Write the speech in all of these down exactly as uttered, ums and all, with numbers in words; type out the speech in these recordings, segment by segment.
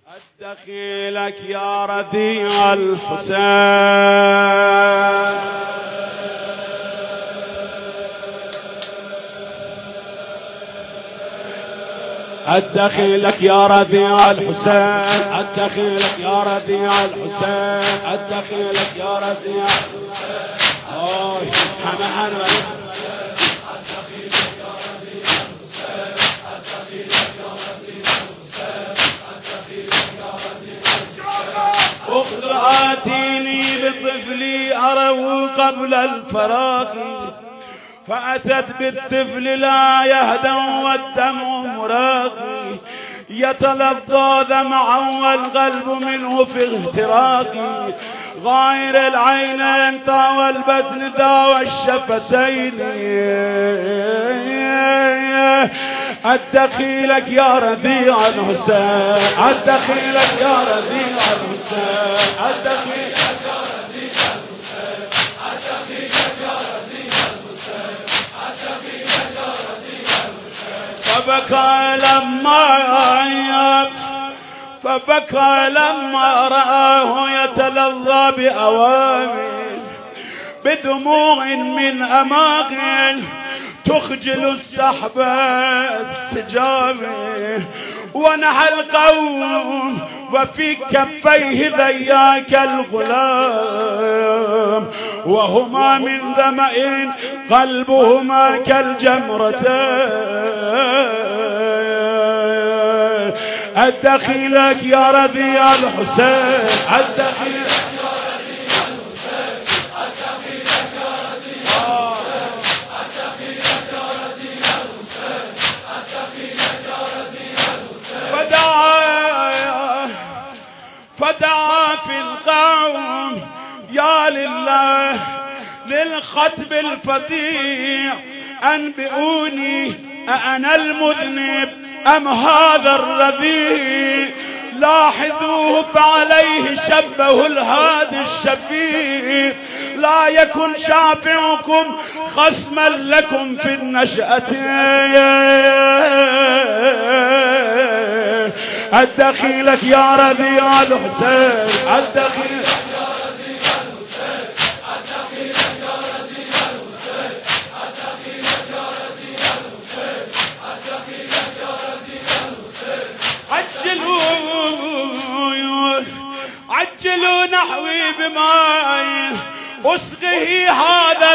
الدخيلك يا رضيع الحسين، الدخيلك يا رضيع الحسين، الدخيلك يا رضيع الحسين، الدخيلك يا رضيع الحسين. اوه حمحان آتيني بطفلي أروا قبل الفراق، فأتت بالطفل لا يهدى والدمع مراقي، يتلظى دمعا والقلب منه في اغتراقي، غاير العينين طاوى البطن داوى الشفتين. الدخيلك يا رضيع الحسين، الدخيلك يا رضيع الحسين، الدخيلك يا رضيع الحسين، الدخيلك يا رضيع الحسين، الدخيلك يا رضيع الحسين. فبكى لما فبكى لما رآه يتلظى بأوامر، بدموع من أماقل تخجل السحب السجام، ونحى القوم وفي كفيه ذياك الغلام، وهما من ظمأ قلبهما كالجمرتين. الدخيلك يا رضيع الحسين، الدخيلك فدعا في القوم يا لله للخطب الفظيع، أنبئوني أأنا المذنب أم هذا الرذيع، لاحظوه فعليه شبه الهادي الشفيع، لا يكن شافعكم خصما لكم في النشأة. الدخيلك يا رضيع الحسين، الدخيلك يا رضيع الحسين، الدخيلك يا رضيع الحسين، الدخيلك يا رضيع الحسين، الدخيلك يا رضيع الحسين. عجلوا عجلوا نحوي بماء أسقه هذا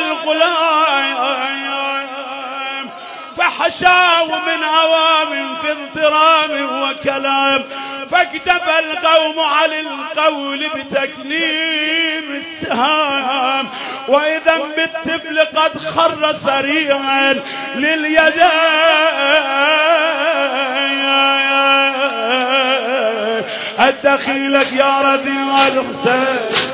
الغلام، فحشاه من عوام في اضطرام وكلام، فاكتفى القوم على القول بتكليم السهام، وإذا بالطفل قد خر سريعا لليدين. الدخيلك يا رضيع الحسين،